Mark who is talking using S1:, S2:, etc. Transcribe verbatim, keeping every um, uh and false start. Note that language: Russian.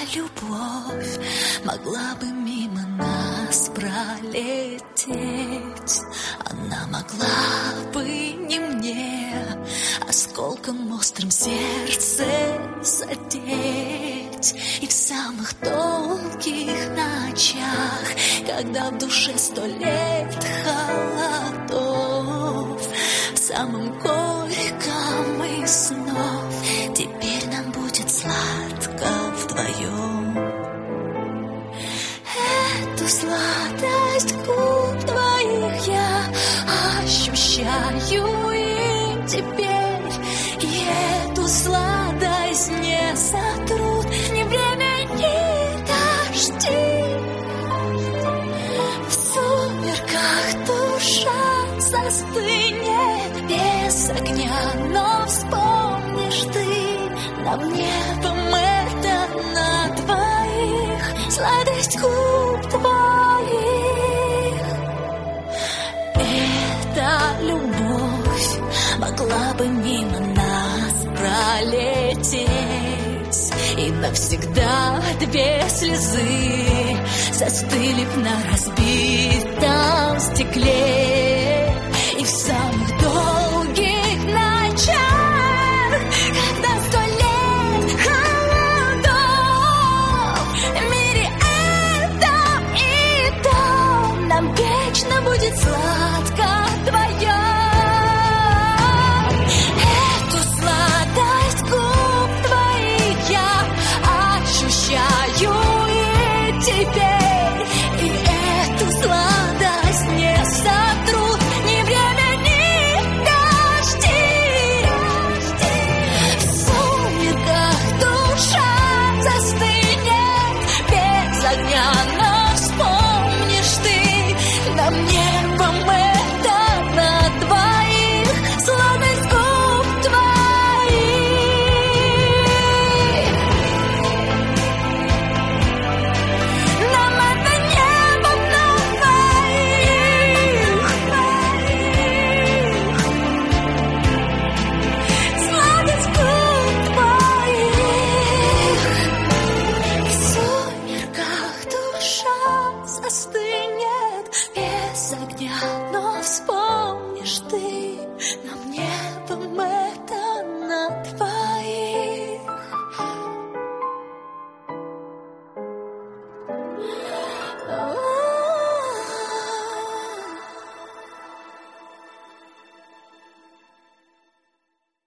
S1: любовь могла бы мимо нас пролететь. Она могла бы не мне осколком острым сердце задеть. И в самых долгих ночах, когда в душе сто лет холодов, в самом горьком из снов теперь нам будет сладко вдвоем. Эту сладость губ твоих я ощущаю и теперь. И эту сладость не сотрут ни время, ни дожди. В сумерках душа застынет без огня, но вспомнишь ты нам небом это на двоих, сладость губ твоих. Эта любовь могла бы мимо нас пролететь, и навсегда две слезы застыли б на разбитом стекле. И в самых долгих ночах, когда сто лет холодов, в мире этом и том нам вечно будет сладко вдвоем. Эту сладость губ твоих я ощущаю и теперь. И эту сладость не сотрут ни время, ни дожди. В сумерках душа застынет без огня, но вспомнишь ты нам небом это на двоих, сладость губ твоих. Нам это небом на двоих, сладость губ твоих. В сумерках душа застынет без огня, но вспомнишь ты нам небом